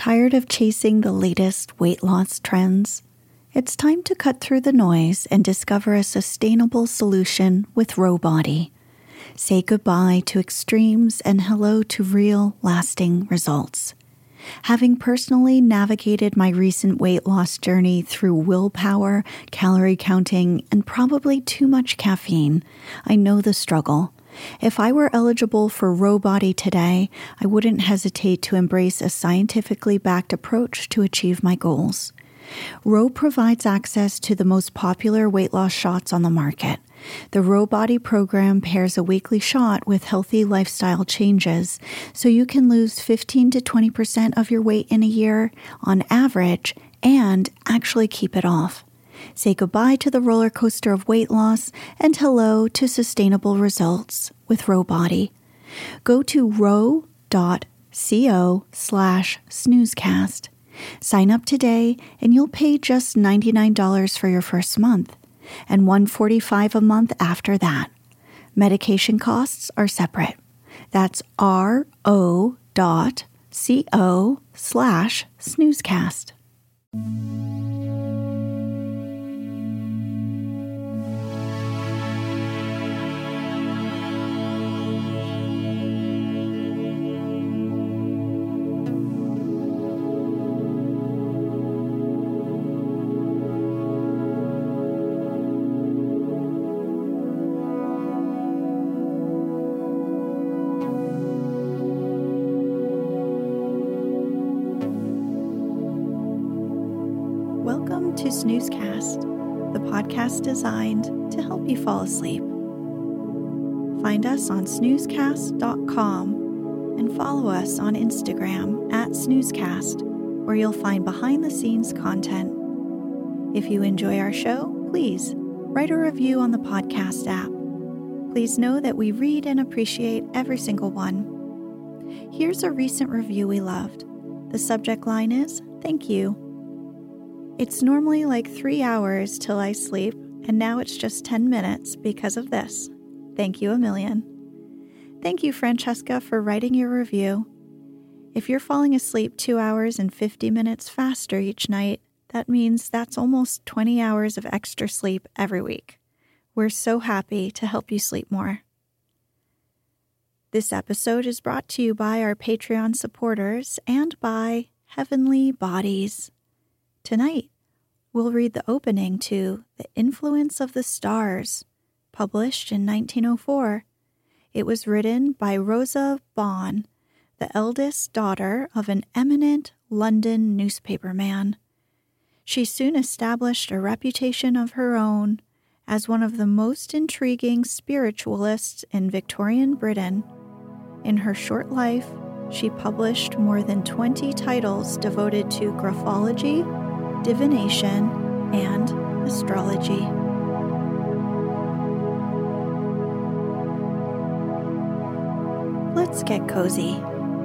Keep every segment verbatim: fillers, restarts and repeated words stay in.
Tired of chasing the latest weight loss trends? It's time to cut through the noise and discover a sustainable solution with Rowbody. Say goodbye to extremes and hello to real, lasting results. Having personally navigated my recent weight loss journey through willpower, calorie counting, and probably too much caffeine, I know the struggle. If I were eligible for Rowbody today, I wouldn't hesitate to embrace a scientifically backed approach to achieve my goals. Row provides access to the most popular weight loss shots on the market. The Rowbody program pairs a weekly shot with healthy lifestyle changes, so you can lose fifteen to twenty percent of your weight in a year on average and actually keep it off. Say goodbye to the roller coaster of weight loss and hello to sustainable results with Rowbody. Go to row dot co slash snoozecast. Sign up today and you'll pay just ninety-nine dollars for your first month and one hundred forty-five dollars a month after that. Medication costs are separate. That's ro dot co slash snoozecast. Welcome to Snoozecast, the podcast designed to help you fall asleep. Find us on snoozecast dot com and follow us on Instagram at snoozecast, where you'll find behind-the-scenes content. If you enjoy our show, please write a review on the podcast app. Please know that we read and appreciate every single one. Here's a recent review we loved. The subject line is, "Thank you. It's normally like three hours till I sleep, and now it's just ten minutes because of this. Thank you a million." Thank you, Francesca, for writing your review. If you're falling asleep two hours and fifty minutes faster each night, that means that's almost twenty hours of extra sleep every week. We're so happy to help you sleep more. This episode is brought to you by our Patreon supporters and by Heavenly Bodies. Tonight, we'll read the opening to The Influence of the Stars, published in nineteen oh four. It was written by Rosa Bonn, the eldest daughter of an eminent London newspaperman. She soon established a reputation of her own as one of the most intriguing spiritualists in Victorian Britain. In her short life, she published more than twenty titles devoted to graphology, divination, and astrology. Let's get cozy.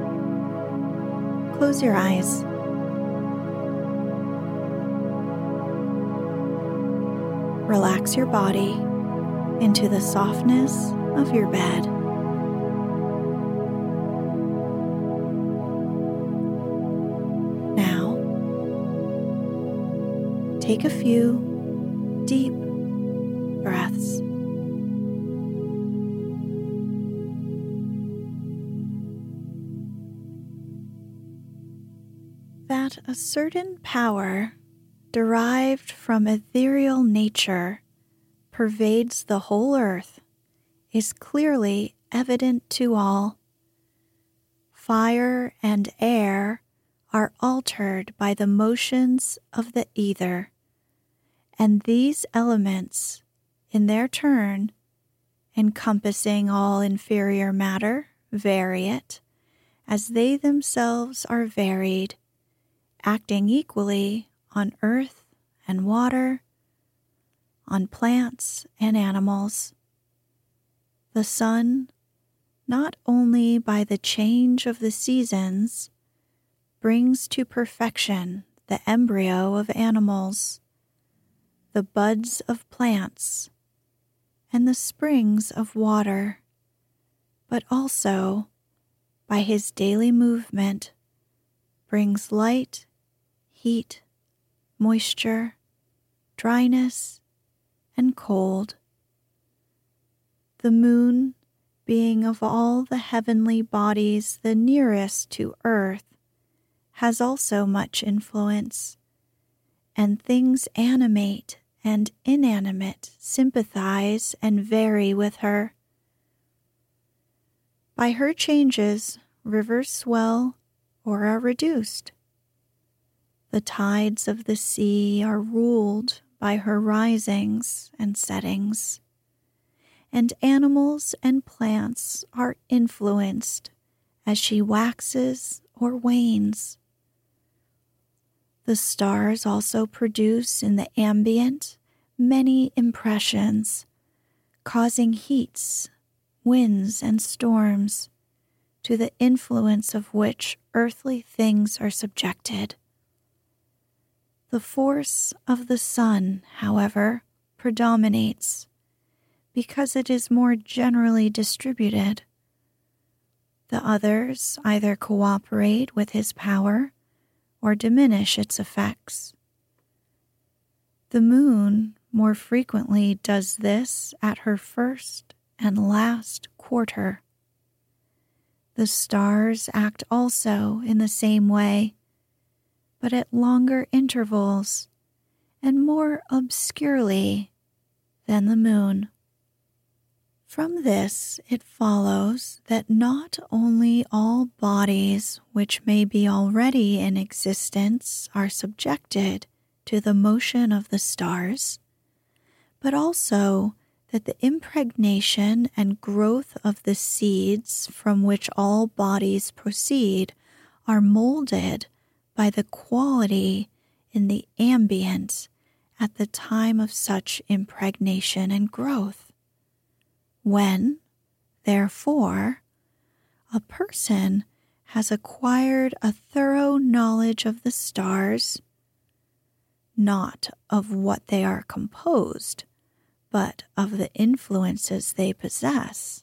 Close your eyes. Relax your body into the softness of your bed. Take a few deep breaths. That a certain power derived from ethereal nature pervades the whole earth is clearly evident to all. Fire and air are altered by the motions of the ether, and these elements, in their turn, encompassing all inferior matter, vary it, as they themselves are varied, acting equally on earth and water, on plants and animals. The sun, not only by the change of the seasons, brings to perfection the embryo of animals, the buds of plants, and the springs of water, but also, by his daily movement, brings light, heat, moisture, dryness, and cold. The moon, being of all the heavenly bodies the nearest to earth, has also much influence, and things animate and inanimate sympathize and vary with her. By her changes, rivers swell or are reduced. The tides of the sea are ruled by her risings and settings, and animals and plants are influenced as she waxes or wanes. The stars also produce in the ambient many impressions, causing heats, winds, and storms, to the influence of which earthly things are subjected. The force of the sun, however, predominates, because it is more generally distributed. The others either cooperate with his power or diminish its effects. The moon more frequently does this at her first and last quarter. The stars act also in the same way, but at longer intervals and more obscurely than the moon. From this it follows that not only all bodies which may be already in existence are subjected to the motion of the stars, but also that the impregnation and growth of the seeds from which all bodies proceed are molded by the quality in the ambient at the time of such impregnation and growth. When, therefore, a person has acquired a thorough knowledge of the stars, not of what they are composed, but of the influences they possess,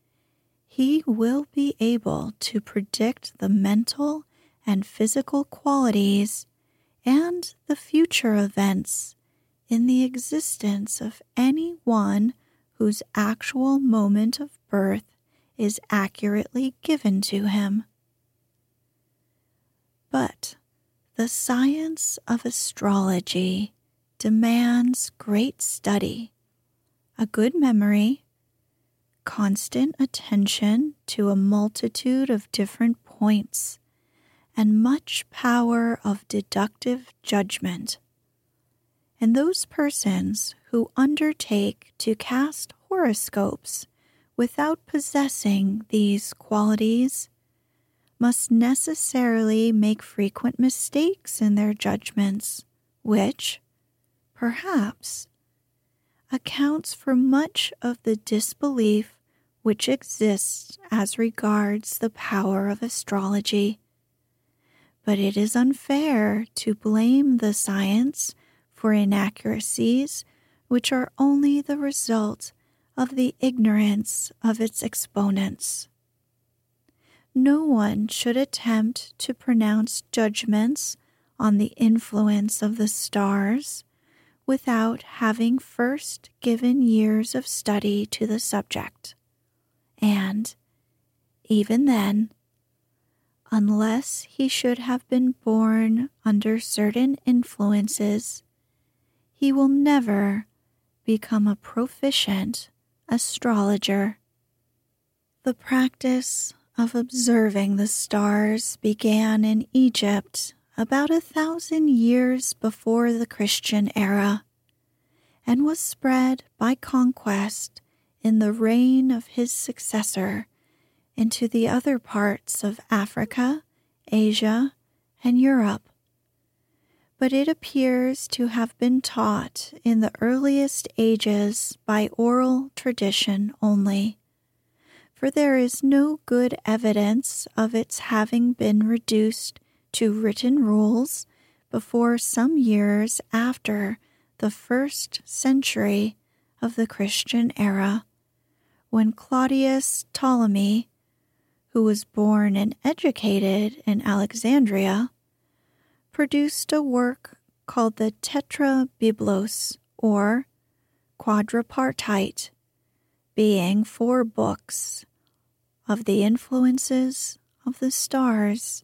he will be able to predict the mental and physical qualities and the future events in the existence of any one whose actual moment of birth is accurately given to him. But the science of astrology demands great study, a good memory, constant attention to a multitude of different points, and much power of deductive judgment. And those persons who undertake to cast horoscopes without possessing these qualities must necessarily make frequent mistakes in their judgments, which, perhaps, accounts for much of the disbelief which exists as regards the power of astrology. But it is unfair to blame the science for inaccuracies which are only the result of the ignorance of its exponents. No one should attempt to pronounce judgments on the influence of the stars without having first given years of study to the subject. And, even then, unless he should have been born under certain influences, he will never become a proficient astrologer. The practice of observing the stars began in Egypt about a thousand years before the Christian era, and was spread by conquest in the reign of his successor into the other parts of Africa, Asia, and Europe. But it appears to have been taught in the earliest ages by oral tradition only, for there is no good evidence of its having been reduced to written rules before some years after the first century of the Christian era, when Claudius Ptolemy, who was born and educated in Alexandria, produced a work called the Tetrabiblos, or Quadripartite, being four books of the influences of the stars.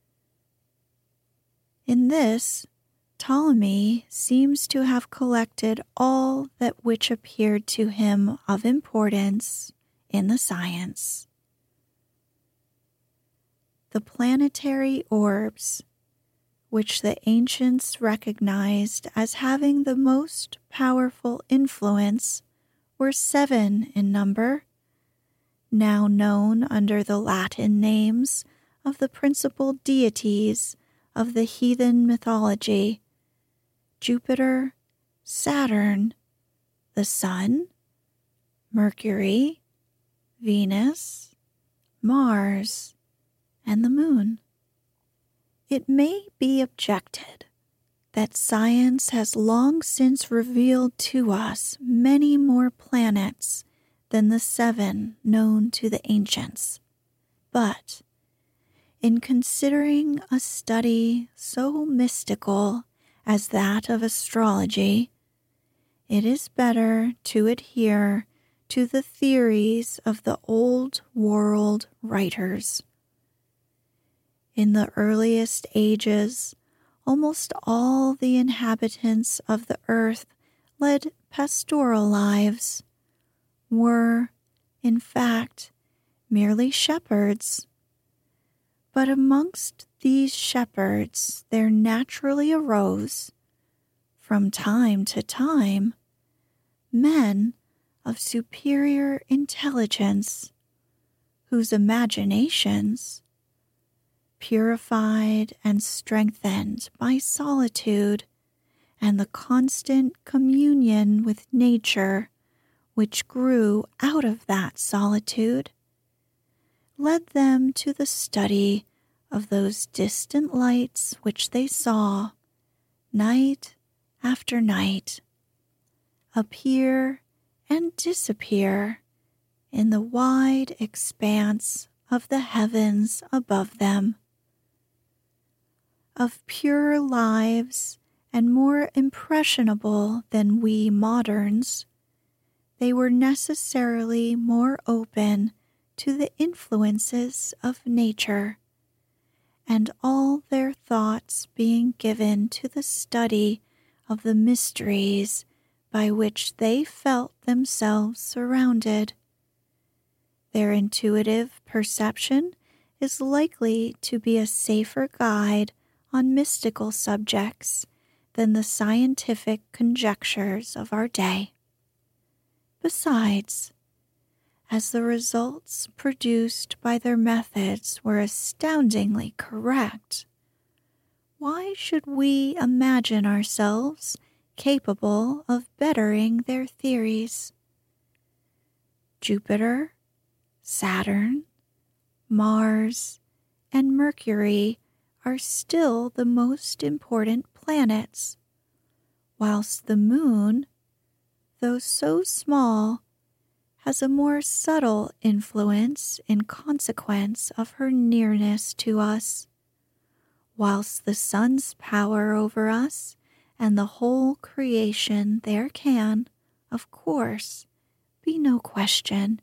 In this, Ptolemy seems to have collected all that which appeared to him of importance in the science. The planetary orbs, which the ancients recognized as having the most powerful influence, were seven in number, now known under the Latin names of the principal deities of the heathen mythology: Jupiter, Saturn, the Sun, Mercury, Venus, Mars, and the Moon. It may be objected that science has long since revealed to us many more planets than the seven known to the ancients. But in considering a study so mystical as that of astrology, it is better to adhere to the theories of the old world writers. In the earliest ages, almost all the inhabitants of the earth led pastoral lives, were, in fact, merely shepherds. But amongst these shepherds there naturally arose, from time to time, men of superior intelligence, whose imaginations, purified and strengthened by solitude and the constant communion with nature which grew out of that solitude, led them to the study of those distant lights which they saw, night after night, appear and disappear in the wide expanse of the heavens above them. Of purer lives and more impressionable than we moderns, they were necessarily more open to the influences of nature, and all their thoughts being given to the study of the mysteries by which they felt themselves surrounded. Their intuitive perception is likely to be a safer guide on mystical subjects than the scientific conjectures of our day. Besides, as the results produced by their methods were astoundingly correct, why should we imagine ourselves capable of bettering their theories? Jupiter, Saturn, Mars, and Mercury are still the most important planets, whilst the Moon, though so small, has a more subtle influence in consequence of her nearness to us, whilst the Sun's power over us and the whole creation there can, of course, be no question.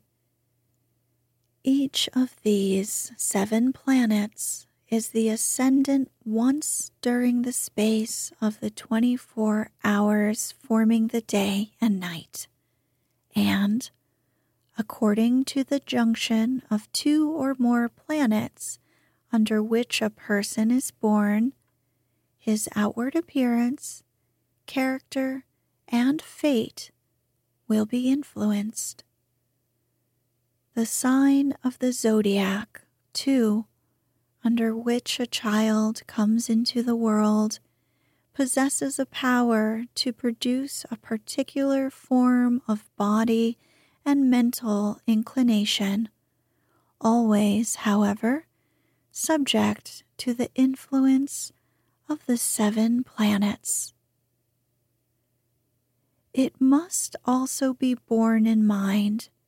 Each of these seven planets is the ascendant once during the space of the twenty-four hours forming the day and night, and, according to the junction of two or more planets under which a person is born, his outward appearance, character, and fate will be influenced. The sign of the zodiac, too, under which a child comes into the world, possesses a power to produce a particular form of body and mental inclination, always, however, subject to the influence of the seven planets. It must also be borne in mind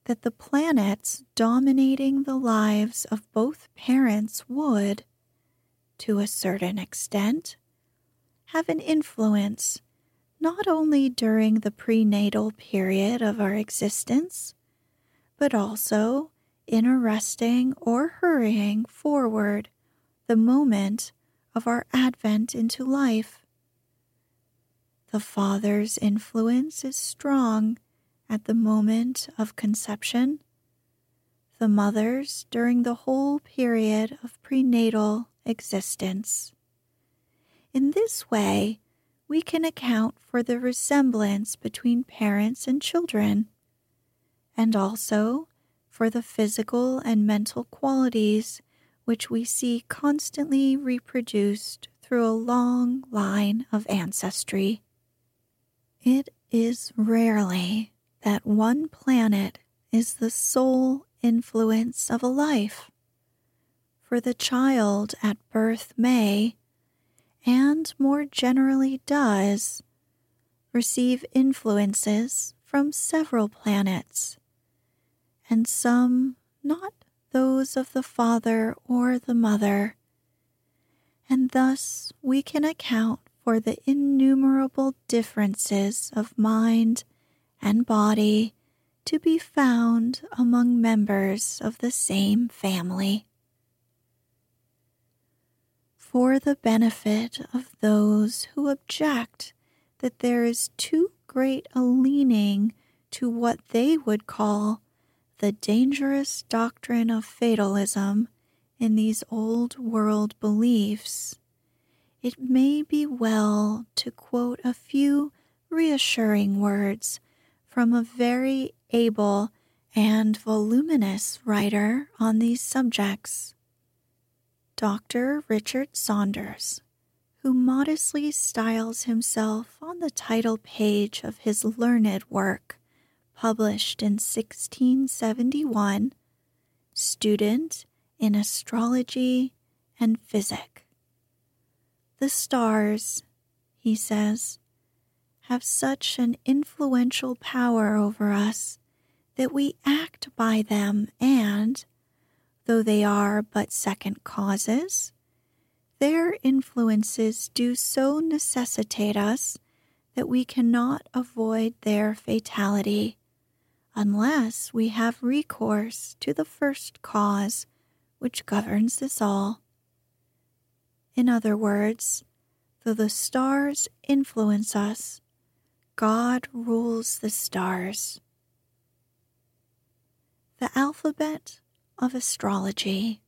that the planets dominating the lives of both parents would, to a certain extent, have an influence not only during the prenatal period of our existence, but also in arresting or hurrying forward the moment of our advent into life. The father's influence is strong at the moment of conception, the mother's during the whole period of prenatal existence. In this way, we can account for the resemblance between parents and children, and also for the physical and mental qualities which we see constantly reproduced through a long line of ancestry. It is rarely that one planet is the sole influence of a life, for the child at birth may, and more generally does, receive influences from several planets, and some not those of the father or the mother, and thus we can account for the innumerable differences of mind and body to be found among members of the same family. For the benefit of those who object that there is too great a leaning to what they would call the dangerous doctrine of fatalism in these old world beliefs, it may be well to quote a few reassuring words from a very able and voluminous writer on these subjects, Doctor Richard Saunders, who modestly styles himself on the title page of his learned work, published in sixteen seventy-one, Student in Astrology and Physic. The stars, he says, have such an influential power over us that we act by them and, though they are but second causes, their influences do so necessitate us that we cannot avoid their fatality unless we have recourse to the first cause which governs us all. In other words, though the stars influence us, God rules the stars. The alphabet of astrology.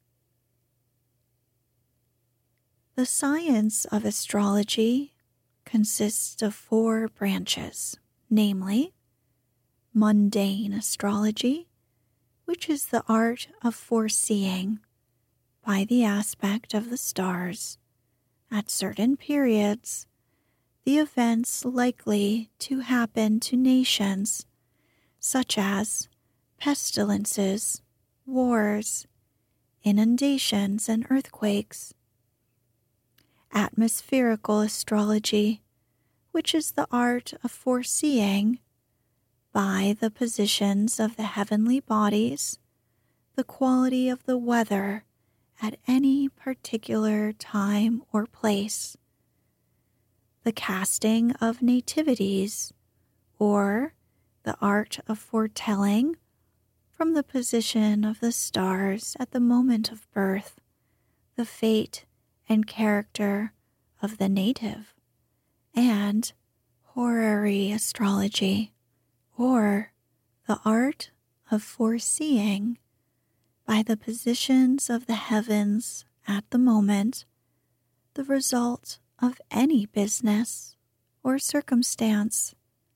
The science of astrology consists of four branches, namely, mundane astrology, which is the art of foreseeing, by the aspect of the stars, at certain periods, the events likely to happen to nations, such as pestilences, wars, inundations, and earthquakes. Atmospherical astrology, which is the art of foreseeing, by the positions of the heavenly bodies, the quality of the weather at any particular time or place. The casting of nativities, or the art of foretelling from the position of the stars at the moment of birth, the fate and character of the native, and horary astrology, or the art of foreseeing by the positions of the heavens at the moment, the result of any business or circumstance.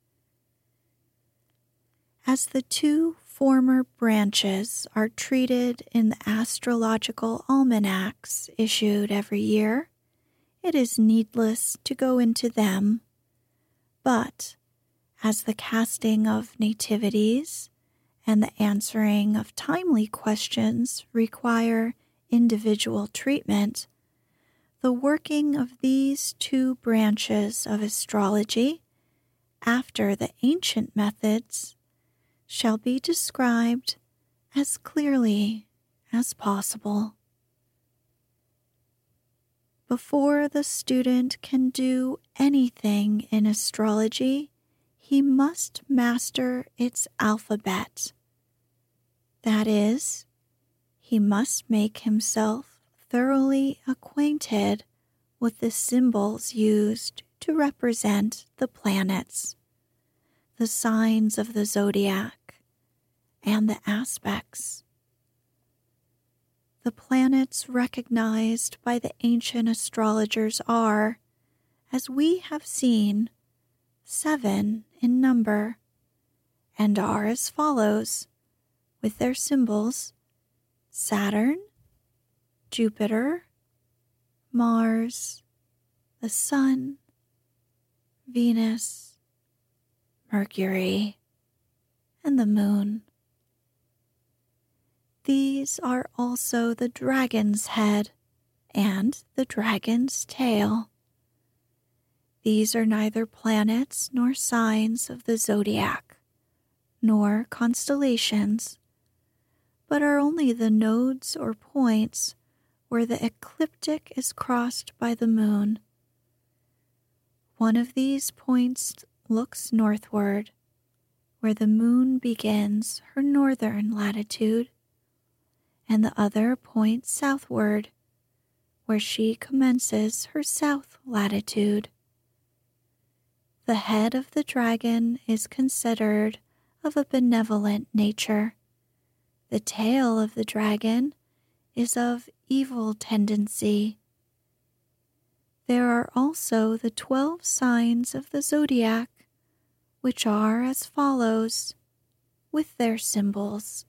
As the two former branches are treated in the astrological almanacs issued every year, it is needless to go into them, but as the casting of nativities and the answering of timely questions require individual treatment, the working of these two branches of astrology, after the ancient methods, shall be described as clearly as possible. Before the student can do anything in astrology, he must master its alphabet. That is, he must make himself thoroughly acquainted with the symbols used to represent the planets, the signs of the zodiac, and the aspects. The planets recognized by the ancient astrologers are, as we have seen, seven in number, and are as follows, with their symbols: Saturn, Jupiter, Mars, the Sun, Venus, Mercury, and the Moon. These are also the dragon's head and the dragon's tail. These are neither planets nor signs of the zodiac, nor constellations, but are only the nodes or points where the ecliptic is crossed by the moon. One of these points looks northward, where the moon begins her northern latitude, and the other points southward, where she commences her south latitude. The head of the dragon is considered of a benevolent nature. The tail of the dragon is of evil tendency. There are also the twelve signs of the zodiac, which are as follows, with their symbols.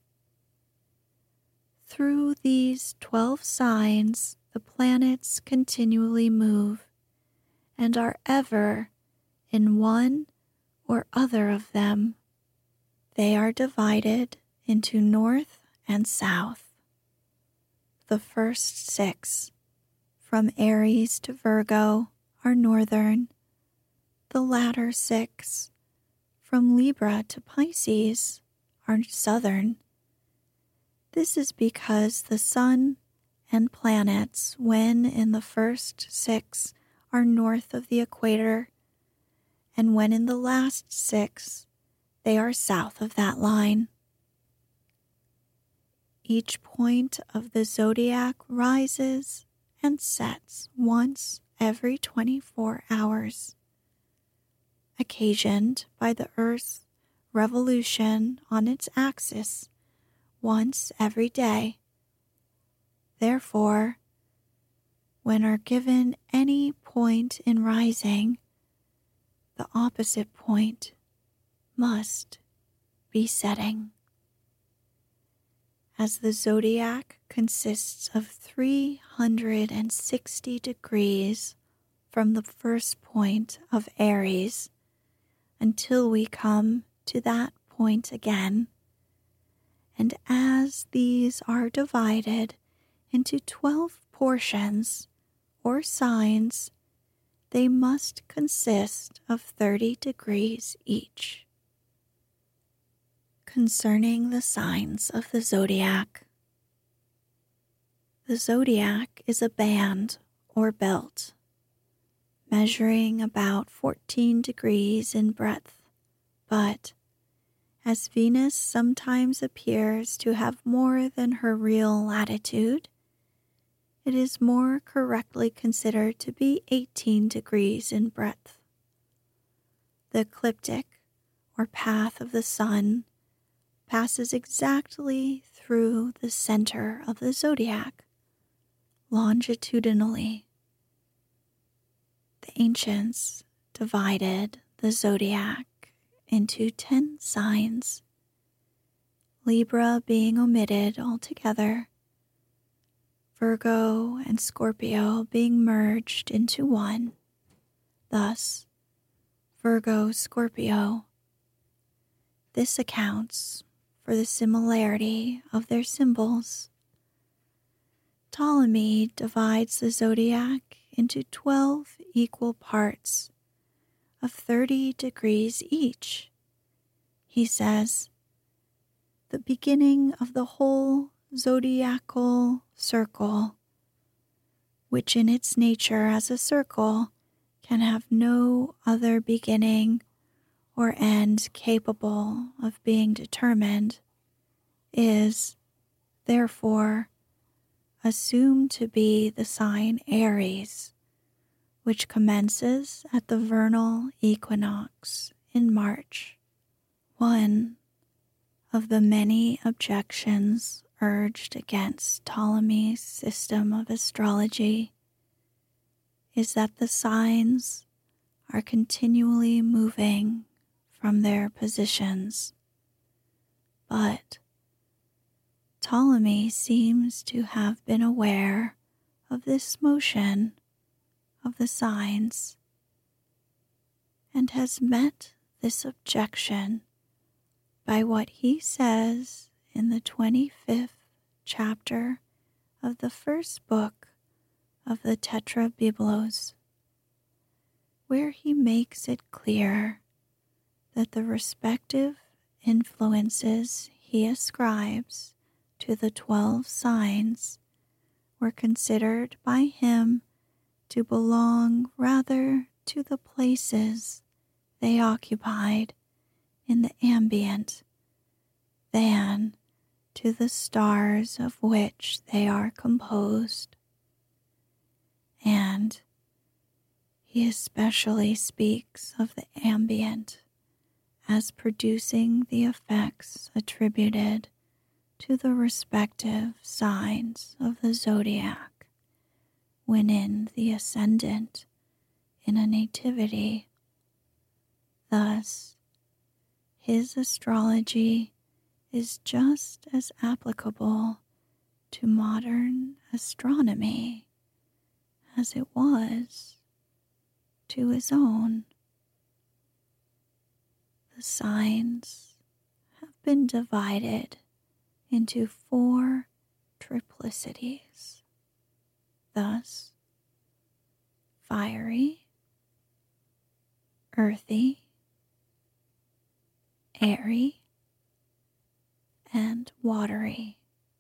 Through these twelve signs, the planets continually move and are ever in one or other of them. They are divided into north and south. The first six, from Aries to Virgo, are northern. The latter six, from Libra to Pisces, are southern. This is because the sun and planets, when in the first six, are north of the equator, and when in the last six, they are south of that line. Each point of the zodiac rises and sets once every twenty-four hours, occasioned by the Earth's revolution on its axis once every day. Therefore, when are given any point in rising, the opposite point must be setting. As the zodiac consists of three hundred sixty degrees from the first point of Aries until we come to that point again, and as these are divided into twelve portions or signs, they must consist of thirty degrees each. Concerning the signs of the zodiac. The zodiac is a band or belt, measuring about fourteen degrees in breadth, but as Venus sometimes appears to have more than her real latitude, it is more correctly considered to be eighteen degrees in breadth. The ecliptic, or path of the sun, passes exactly through the center of the zodiac, longitudinally. The ancients divided the zodiac into ten signs, Libra being omitted altogether, Virgo and Scorpio being merged into one, thus Virgo Scorpio. This accounts for the similarity of their symbols. Ptolemy divides the zodiac into twelve equal parts of thirty degrees each. He says, the beginning of the whole zodiacal circle, which in its nature as a circle can have no other beginning or end capable of being determined, is, therefore, assumed to be the sign Aries, which commences at the vernal equinox in March. One of the many objections urged against Ptolemy's system of astrology is that the signs are continually moving from their positions, but Ptolemy seems to have been aware of this motion of the signs and has met this objection by what he says in the twenty-fifth chapter of the first book of the Tetrabiblos, where he makes it clear that the respective influences he ascribes to the twelve signs were considered by him to belong rather to the places they occupied in the ambient than to the stars of which they are composed. And he especially speaks of the ambient as producing the effects attributed to the respective signs of the zodiac when in the ascendant in a nativity. Thus, his astrology is just as applicable to modern astronomy as it was to his own. The signs have been divided into four triplicities, thus fiery, earthy, airy, and watery.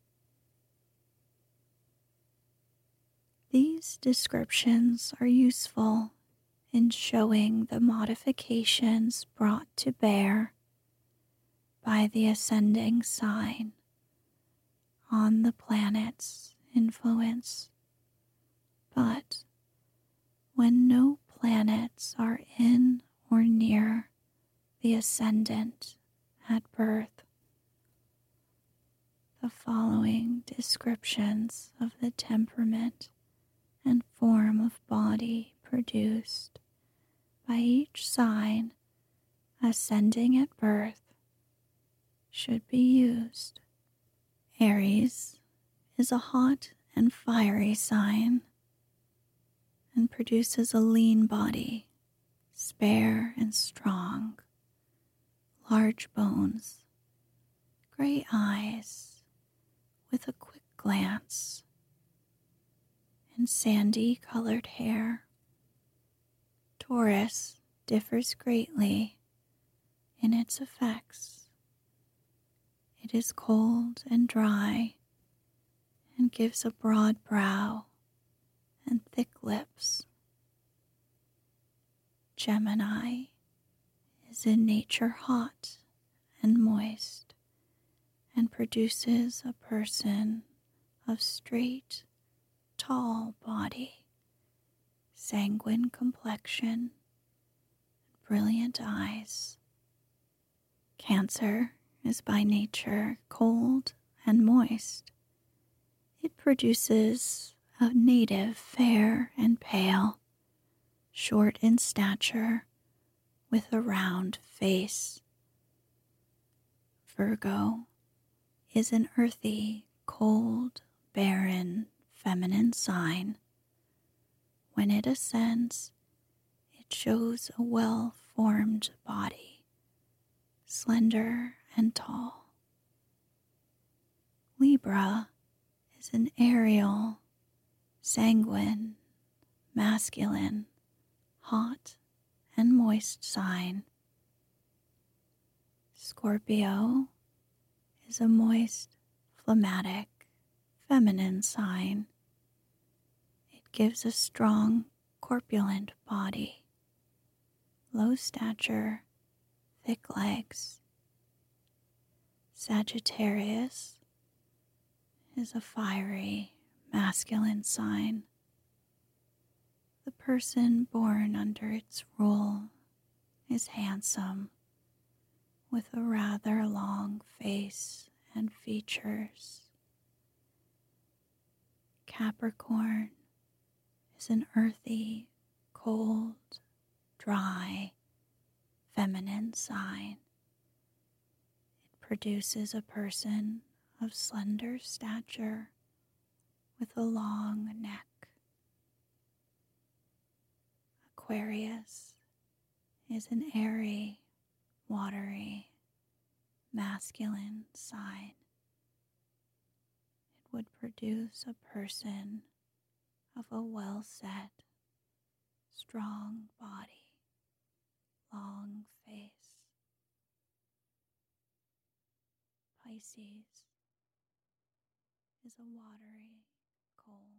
These descriptions are useful in showing the modifications brought to bear by the ascending sign on the planet's influence. But when no planets are in or near the ascendant at birth, the following descriptions of the temperament and form of body produced by each sign ascending at birth should be used. Aries is a hot and fiery sign and produces a lean body, spare and strong, large bones, gray eyes with a quick glance, and sandy-colored hair. Taurus differs greatly in its effects. It is cold and dry and gives a broad brow and thick lips. Gemini is in nature hot and moist and produces a person of straight, tall body, sanguine complexion, and brilliant eyes. Cancer is by nature cold and moist. It produces a native fair and pale, short in stature, with a round face. Virgo is an earthy, cold, barren, feminine sign. When it ascends, it shows a well-formed body, slender and tall. Libra is an aerial, sanguine, masculine, hot and moist sign. Scorpio is a moist, phlegmatic, feminine sign. It gives a strong, corpulent body, low stature, thick legs. Sagittarius is a fiery, masculine sign. The person born under its rule is handsome, with a rather long face and features. Capricorn is an earthy, cold, dry, feminine sign. It produces a person of slender stature with a long neck. Aquarius is an airy, watery, masculine sign. It would produce a person of a well-set, strong body, long face. Pisces is a watery, cold,